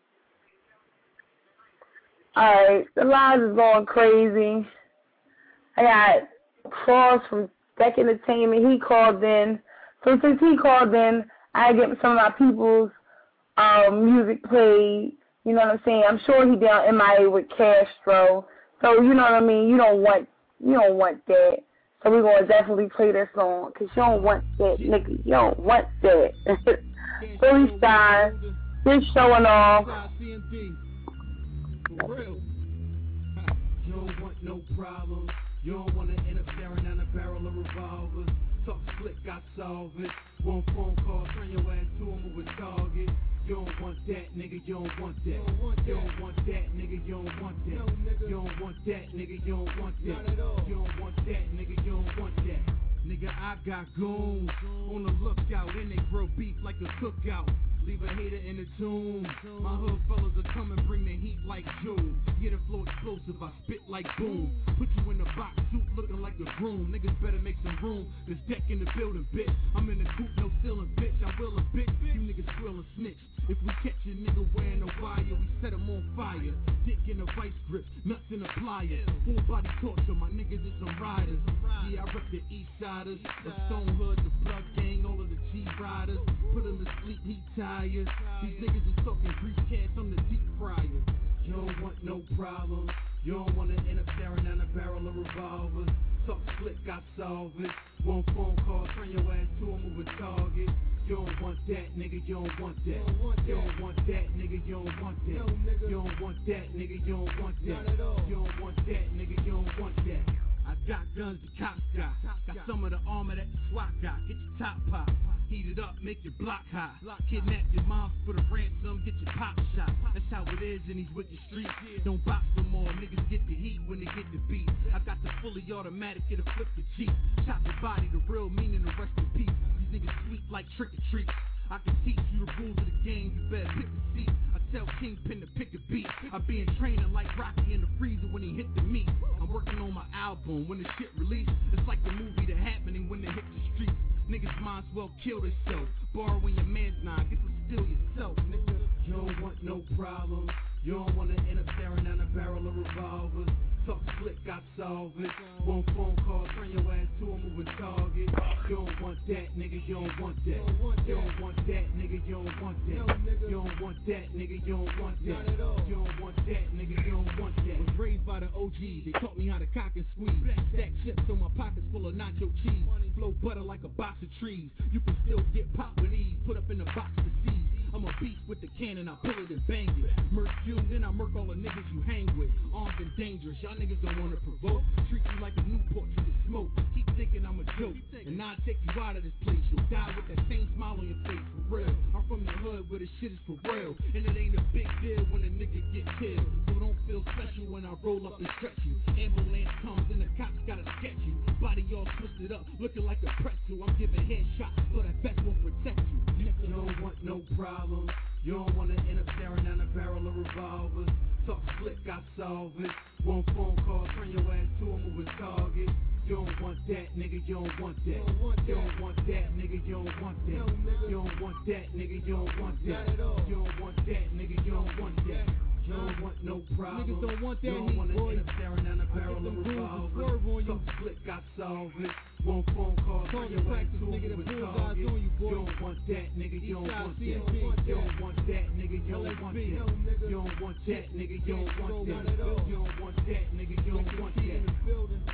All right, the lines is going crazy. I got Cross from Deck Entertainment. He called in. So since he called in, I get some of my people's um, music played. You know what I'm saying? I'm sure he down M I A with Castro. So you know what I mean? You don't want you don't want that. So we're gonna definitely play that song because you don't want that, nigga. You don't want that. Philly Shine, just showing off. You don't want no problems. You don't want to end up staring down a barrel of revolvers. Talk slick, I solve it. One phone call, turn your ass to a moving target. You don't want that, nigga, you don't want that. You don't want that, nigga, you don't want that. You don't want that, nigga, you don't want that. You don't want that, nigga, you don't want that. Nigga, I got goons on the lookout, and they grow beef like a cookout. Leave a hater in the tomb. My hood fellas are coming, bring the heat like June. Get a flow explosive, I spit like boom. Put you in a box suit looking like a groom. Niggas better make some room. There's deck in the building, bitch. I'm in the coop, no ceiling, bitch. I will a bitch. You niggas squill and snitch. If we catch a nigga wearing a wire, we set him on fire. Dick in a vice grip, nuts in a plier. Full body torture, my niggas is some riders. Yeah, I rep the East Siders, the Stone Hood, the Blood Gang, all of the G Riders. Put him to sleep, he tired. These niggas is talking grease cats, I'm the deep fryer. You don't want no problems. You don't wanna end up staring down a barrel of revolvers. Talk slick, I solve it. One phone call, turn your ass to a moving target. You don't want that, nigga, you don't want that. You don't want that, nigga, you don't want that. You don't want that, nigga, you don't want that. You don't want that, nigga, you don't want that. I got guns the cops got. Got some of the armor that the SWAT got. Get your top pop. Heat it up, make your block high. Kidnap your mom for the ransom, get your pop shot. That's how it is in these wicked streets. Don't box no more, niggas get the heat when they get the beat. I got the fully automatic, it'll flip the Jeep. Chop your body, the real meaning, the rest in peace. These niggas sweet like trick or treat. I can teach you the rules of the game, you better pick a seat. I tell Kingpin to pick a beat. I be in training like Rocky in the freezer when he hit the meat. I'm working on my album when the shit release. It's like the movie The Happening when they hit the streets. Niggas might as well kill themselves. Borrowing your man's nine, get to steal yourself, nigga. You don't want no problems. You don't wanna end up staring down a barrel of revolvers. Talk slick, I solve it. One phone call, turn your ass to a moving target. You don't want that, nigga, you don't want that. You don't want that, nigga, you don't want that. You don't want that, nigga, you don't want that. You don't want that, nigga, you don't want that. Was raised by the O Gs, they taught me how to cock and squeeze. Stack chips on my pockets full of nacho cheese. Flow butter like a box of trees. You can still get popped with ease. Put up in a box to seize. I'm a beast with the cannon, I pull it and bang it. Murk you, then I murk all the niggas you hang with. Armed and dangerous, y'all niggas don't wanna provoke. Treat you like a Newport, you can smoke. Keep thinking I'm a joke, and I'll take you out of this place. You'll die with that same smile on your face, for real. I'm from the hood where the shit is for real. And it ain't a big deal when a nigga get killed. So don't feel special when I roll up and stretch you. Ambulance comes and the cops gotta sketch you. Body all twisted up, looking like a pretzel. I'm giving headshots, so that vest won't protect you. You don't want no problems. You don't wanna end up staring down a barrel of revolvers. Talk slick, I solve it. One phone call, turn your ass to a moving target. You You don't want that, nigga, you don't want that. You don't want that, nigga, you don't want that. You don't want that, nigga, you don't want that. You don't want that, nigga, you don't want that. You don't want no problem. Niggas don't want that. You don't want to end up staring down a barrel of revolver. Something slick, I solve it. One phone call, turn your back to nigga that bullseyes on you, boy. You don't want that, nigga, you don't want that. You don't want that, nigga, you don't want that. You don't want that, nigga, you don't want that. You don't want that, nigga, you don't want that.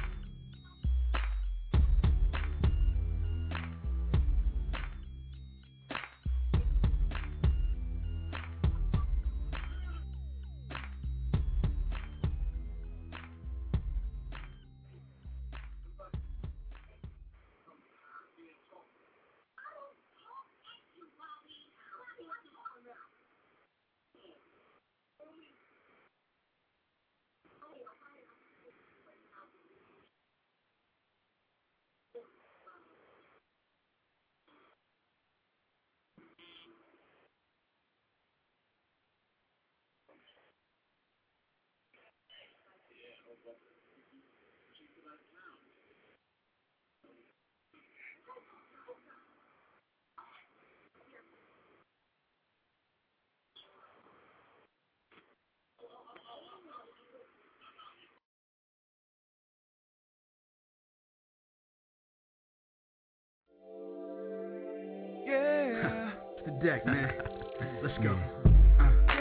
Yeah. It's the deck, man. Let's go. Uh,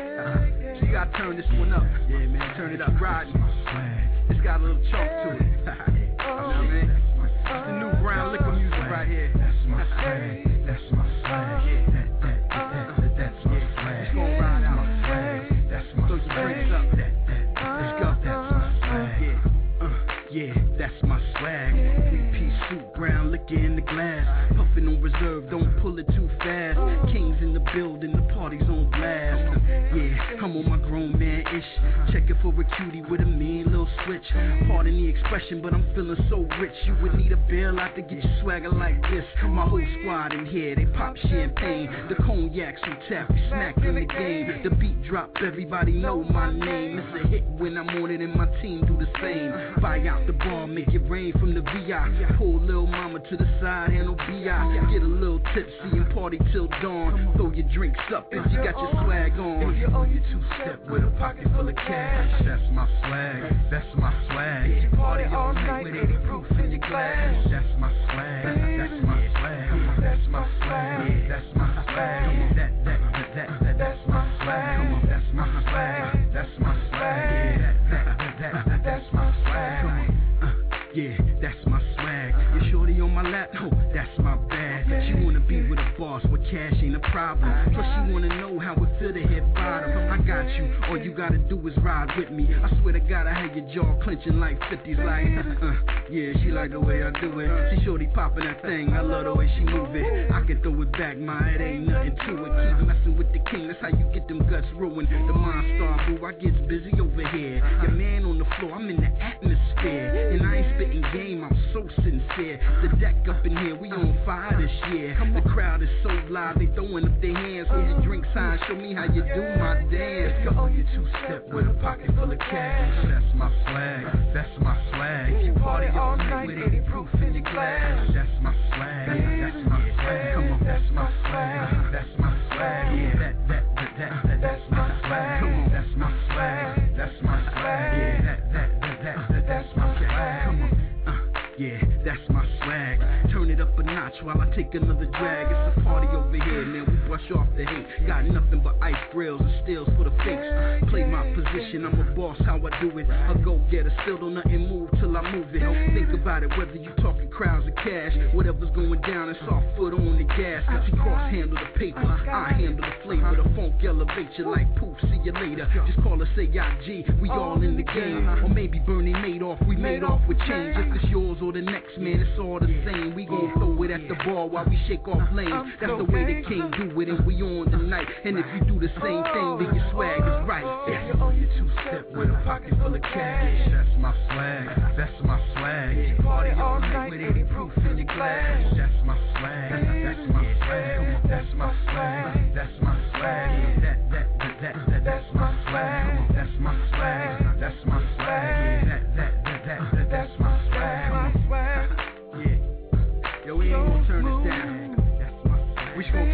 uh, so you gotta turn this one up. Yeah, man. Turn it up, riding. It's got a little chunk to it. You know what I mean? It's the new brown liquor music right here. That's my swag. That's my swag. Yeah. That, that, that, that, that's my swag. It's gonna ride out. That's my swag. Throw some drinks up. That, that, let's go. That's my swag. Yeah. Uh, yeah, that's my swag. Three-piece suit, brown liquor in the glass. Puffin' on reserve, don't pull it too fast. Kings in the building, the party's on blast. Yeah, I'm on my grown man-ish. Checking for a cutie with a mean little switch. Pardon the expression, but I'm feeling so rich. You would need a bailout to get your swagger like this. My whole squad in here, they pop champagne. The cognacs on tap, we smack in the game. The beat drop, everybody know my name. It's a hit when I'm on it and my team do the same. Buy out the bar, make it rain from the V I. Pull Lil Mama to the side, handle B I. Get a little tipsy and party till dawn. Throw your drinks up if you got your swag on. If you owe your two-step with a pocket full of cash, that's my swag, that's my swag. You party all night with eighty proof in your glass. That's my swag, that's my swag, that's my swag, that's my swag. That, that, that, that, that, that's my swag, that's my swag, that's my swag. That, that, that, that, that's my swag. Uh, yeah, that's my swag. Your shorty on my lap, oh, that's my bag. She wanna be with a boss where cash ain't a problem. Plus she wanna know how it feel to hit bottom. I got you, all you gotta do is ride with me. I swear to God, I had your jaw clenching like fifties. Like, uh, yeah, she like the way I do it. She shorty popping that thing, I love the way she move it. I can throw it back, ma, it ain't nothing to it. Keep messing with the king, that's how you get them guts ruined. The monster boo, I gets busy over here. Your man on the floor, I'm in the atmosphere. And I ain't spitting game, I'm so sincere. The deck up in here, we on fire this year. The crowd is so live, they throwing up their hands. Hold your drink sign, show me how you do my dance. Go you two-step with a pocket full of cash. That's my swag, that's my swag. You party all night with eighty proof in your glass. That's my swag, that's my swag. Come on, that's my swag, that's my swag. Yeah, that, that, that, that, that that's my swag. Come on, that's my swag, that's my swag. Yeah, that, that, that, that, that that's my swag. Come on, uh, yeah, that's my swag. Turn it up a notch while I take another drag. It's a party over here, man, we brush off the hate. Got nothing but ice grills and stills for the fakes. Play my position, I'm a boss, how I do it. I go get a still don't nothing move till I move it. Think about it, whether you talking crowds or cash. Whatever's going down, it's our foot on the gas. She cross handle the paper, I handle the flavor. The funk elevate you like poof, see you later. Just call us A I G, we all in the game. Or maybe Bernie Madoff, we made off with change. If it's yours or the next man, it's all the same. We gon' throw it at the bar while we shake off lanes. That's the way the king do it, and we on tonight. And if you do the same thing, then your swag is right. If you own your two-step with a pocket full of cash, that's my swag, that's my swag. You party all night with eighty proof in your glass. That's my swag, that's my swag, that's my swag, that's my swag. That, that, that, that, that, that's my swag, that's my swag, that's my swag. That, that, that, that, that, that's my swag.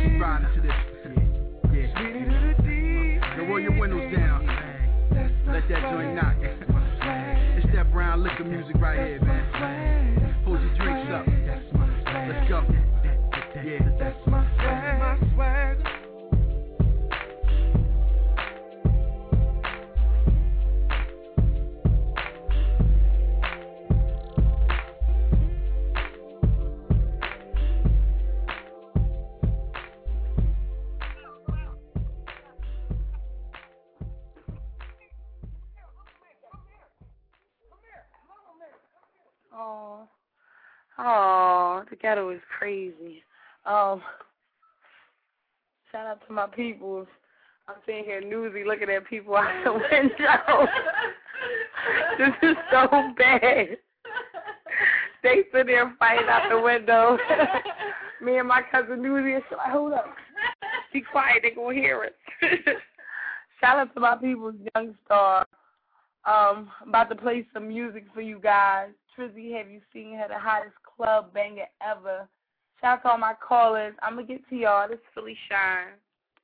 she riding to this. Yeah, yeah. Yo, roll your windows down. Let that joint knock. It's that brown liquor music right here, man. Hold your drinks up. Let's go. Yeah, that's my swag, my swag. Oh, oh, the ghetto is crazy. Um, shout out to my peoples. I'm sitting here newsy looking at people out the window. This is so bad. They sit there fighting out the window. Me and my cousin Newsy and shit like, hold up. Be quiet, they gonna hear it. Shout out to my people's Young Star. Um, I'm about to play some music for you guys. Trizzy, have you seen her? The hottest club banger ever. Shout out to all my callers. I'm going to get to y'all. This is Philly Shine.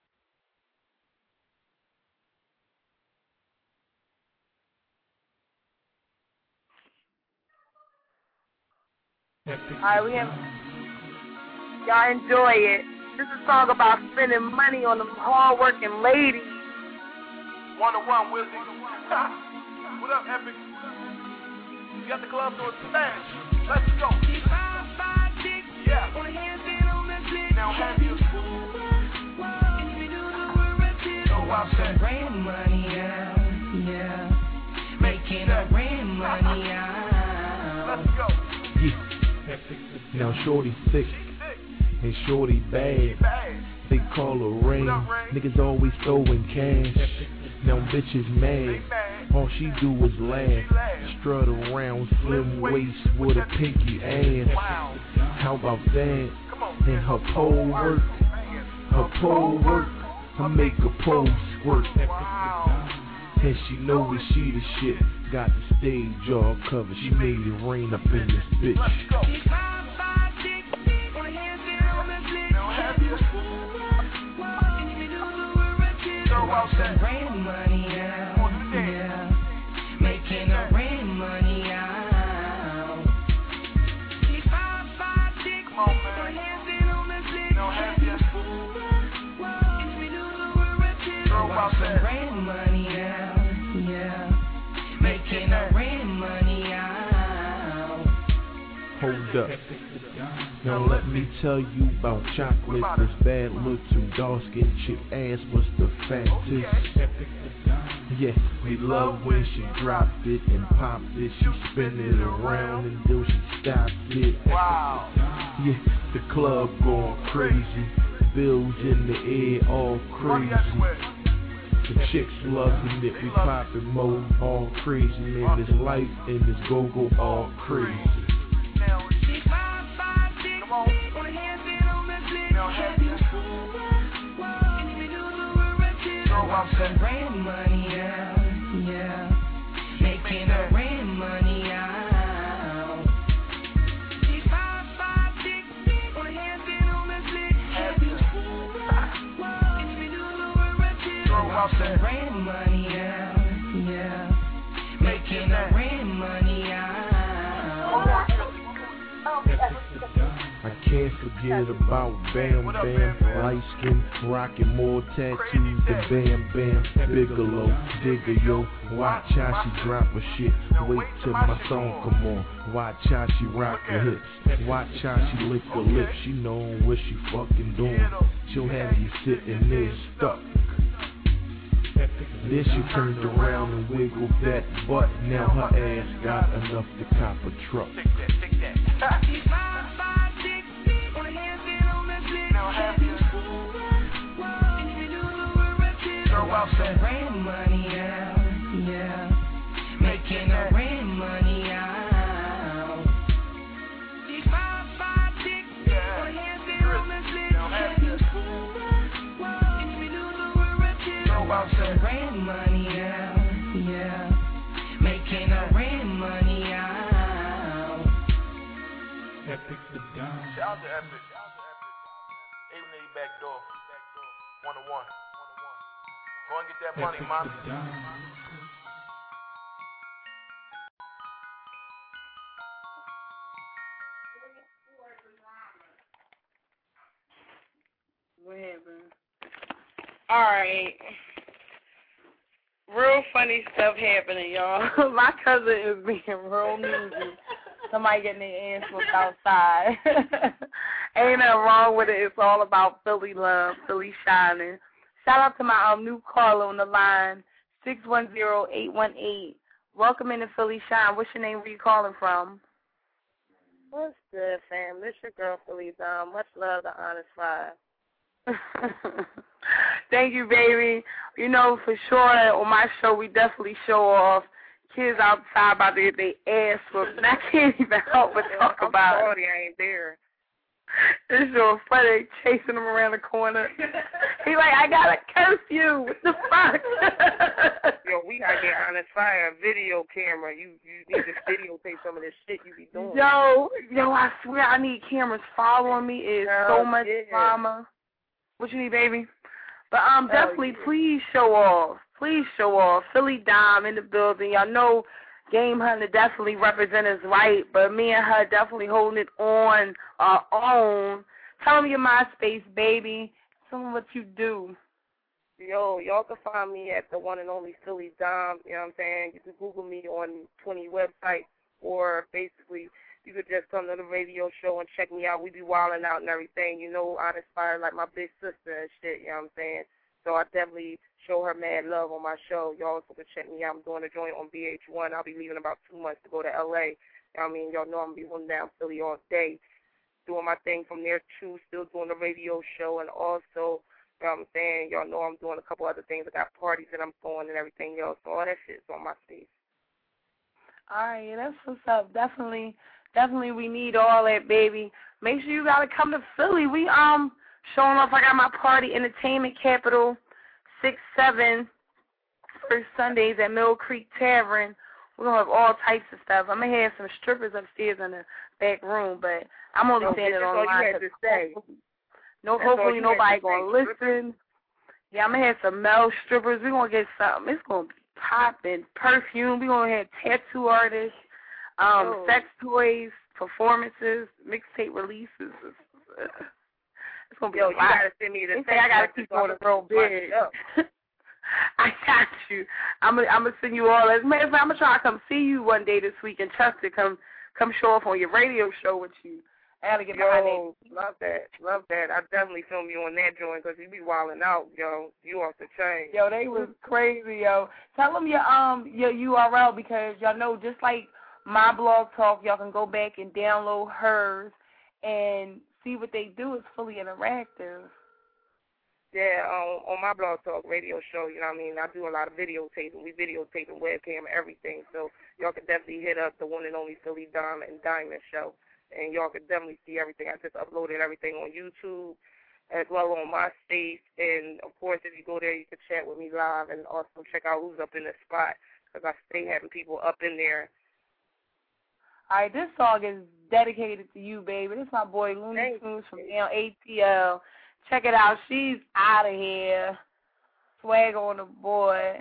All right, we have... Y'all enjoy it. This is a song about spending money on them hard-working ladies. One-to-one, Wizzy. What up, Epic? You got the club doing smash. Let's go. Yeah. Now have you. Oh, I'm some brand money out, yeah. Making a brand money out. Let's go. Yeah. Now shorty thick and shorty bad. They call her rain. Niggas always throwing cash. Now bitches mad. All she do is laugh. Strut around, slim waist with a pinky ass. How about that? And her pole work. Her pole work. I make a pole squirt. And she know that she the shit. Got the stage all covered. She made it rain up in this bitch. Some brand money out, yeah. Making a brand money out. Come on, man. No have you. Throw out Some that. brand money out, yeah. Making a brand money out. Hold up. Now let me tell you about chocolate. This bad little dark skin chick ass was the fattest. Yeah, we love when she dropped it and popped it. She spin it around until she stopped it. Wow. Yeah, the club going crazy. Bills in the air all crazy. The chicks loving it, we poppin' more all crazy. Man, this life and this go-go all crazy. Some brand money out, yeah. Making a brand money out. Some brand money out, yeah. Making a brand money out. I can't forget about Bam Bam, light skin, rockin' more tattoos than Bam Bam. Bigelow, digger yo, watch how she drop her shit. Wait till my song come on, watch how she rock her hips. Watch how she lick her lips, she know what she fucking doing. She'll have you sitting there stuck. Then she turned around and wiggled that butt. Now her ass got enough to cop a truck. Some brand money out, yeah. Making a brand money out. Some brand money out, yeah. Making a brand money out. Epic the down. Shout out to Epic. Even though you back door. One on one. Go and get that money, mommy. What happened? All right. Real funny stuff happening, y'all. My cousin is being real nosy. Somebody getting their ass whooped outside. Ain't nothing wrong with it. It's all about Philly love, Philly shining. Shout out to my um, new caller on the line, six one zero, eight one eight. Welcome into Philly Shine. What's your name? Where you calling from? What's good, fam? This your girl, Philly Dom. Much love to Honest Five. Thank you, baby. You know, for sure, on my show, we definitely show off kids outside about to get their ass whooped. And I can't even help but talk I'm about sorry it. I ain't there. It's so funny, chasing him around the corner. He like, I got a curfew. What the fuck? Yo, we gotta get Honest Fire a video camera. You you need to videotape some of this shit you be doing. Yo, yo, I swear I need cameras following me. It's Hell so much yeah. drama. What you need, baby? But um, Hell definitely, yeah. please show off. Please show off. Philly Dime in the building. Y'all know Game Hunter definitely represent us right, but me and her definitely holding it on our own. Tell them your MySpace, baby. Tell them what you do. Yo, y'all can find me at the one and only Philly Dom. You know what I'm saying? You can Google me on twenty websites, or basically you could just come to the radio show and check me out. We be wilding out and everything. You know, Honest Fire like my big sister and shit. You know what I'm saying? So I definitely show her mad love on my show. Y'all also can check me out. I'm doing a joint on B H one. I'll be leaving in about two months to go to L A. You know what I mean? Y'all know I'm going to be holding down Philly all day, doing my thing from there too, still doing the radio show, and also, you know what I'm saying, y'all know I'm doing a couple other things. I got parties that I'm throwing and everything else, so all that shit's on my space. All right, that's what's up. Definitely, definitely we need all that, baby. Make sure you got to come to Philly. We um showing off. I got my party, Entertainment Capital, six seven, first Sundays at Mill Creek Tavern. We're going to have all types of stuff. I'm going to have some strippers upstairs in the back room, but I'm only Okay, saying it that's all online. you had to say. No, That's all hopefully you nobody had to going to say, listen. strippers? Yeah, I'm going to have some male strippers. We're going to get something. It's going to be popping. Perfume. We're going to have tattoo artists, um, Oh. sex toys, performances, mixtape releases. It's going to be Yo, a you lot. got to send me the They say I got to keep on it real big. I got you. I'm gonna I'm gonna send you all. As a matter of fact, I'm gonna try to come see you one day this week in Chester. Come come show off on your radio show with you. I gotta get behind Yo, love that, love that. I definitely film you on that joint because you be wilding out, yo. You off the chain. it. Yo, they was crazy, yo. Tell them your um your U R L because y'all know just like my blog talk, y'all can go back and download hers and see what they do. It's fully interactive. Yeah, um, on my blog talk radio show, you know what I mean, I do a lot of videotaping. We videotaping webcam, everything. So y'all can definitely hit up the one and only Philly Dom and Diamond show. And y'all can definitely see everything. I just uploaded everything on YouTube as well on MySpace. And, of course, if you go there, you can chat with me live and also check out who's up in the spot because I stay having people up in there. All right, this song is dedicated to you, baby. This is my boy Looney Tunes from down A T L. Check it out. She's out of here. Swag on the boy.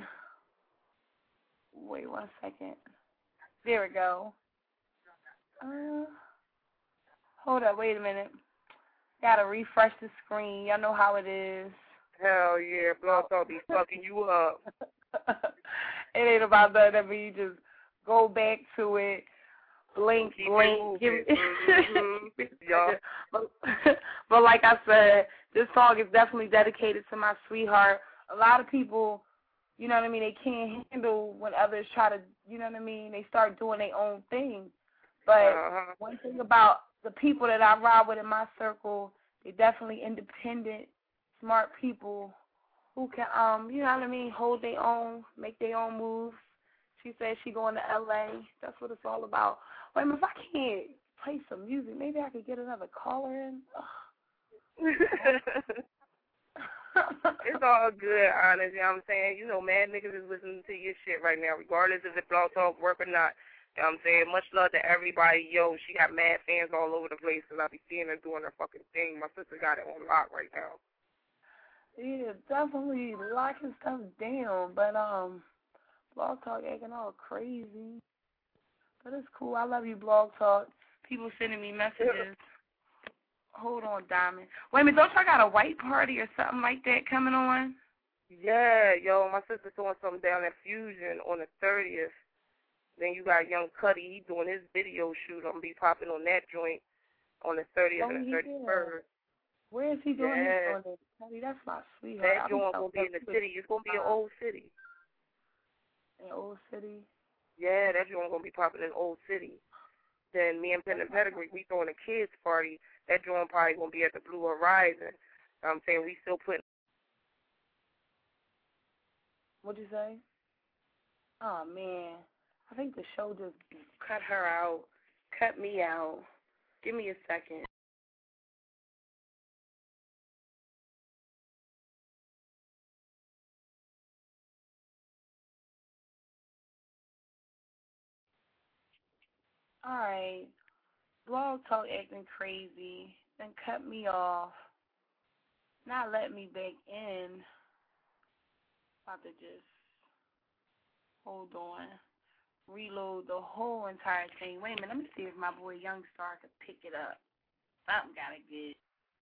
Wait one second. There we go. Uh, hold up. Wait a minute. Gotta refresh the screen. Y'all know how it is. Hell yeah. Blog Talk be fucking you up. It ain't about that. I mean, you just go back to it. Blink, Keep blink. Give it moving. Mm-hmm. Yeah. But, but like I said, this song is definitely dedicated to my sweetheart. A lot of people, you know what I mean, they can't handle when others try to, you know what I mean, they start doing their own thing. But uh-huh. one thing about the people that I ride with in my circle, they definitely independent, smart people who can, um, you know what I mean, hold their own, make their own moves. She said she going to L A. That's what it's all about. Wait a minute, if I can't play some music, maybe I could get another caller in. It's all good, honest, you know what I'm saying? You know, mad niggas is listening to your shit right now, regardless if it Blog Talk work or not. You know what I'm saying? Much love to everybody. Yo, she got mad fans all over the place, and I be seeing her doing her fucking thing. My sister got it on lock right now. Yeah, definitely locking stuff down, but um, Blog Talk acting all crazy. But it's cool. I love you, Blog Talk. People sending me messages. Hold on, Diamond. Wait a minute, don't y'all got a white party or something like that coming on? Yeah, yo, my sister's doing something down at Fusion on the thirtieth. Then you got Young Cuddy. He doing his video shoot. I'm going to be popping on that joint on the thirtieth Oh, and the he thirty-first. did. Where is he doing Yeah. his on Cuddy? That's my sweetheart. That joint going to be in the city. It's going to be in Old City. In Old City? Yeah, that joint going to be popping in Old City. Then me and Penn and Pedigree, we throwing a kids party. That joint probably going to be at the Blue Horizon. I'm saying we still putting. What'd you say? Oh, man. I think the show just cut her out, cut me out. Give me a second. All right. Blog Talk acting crazy, then cut me off, not let me back in. About to just hold on, reload the whole entire thing. Wait a minute, let me see if my boy Youngstar could pick it up. Something gotta get.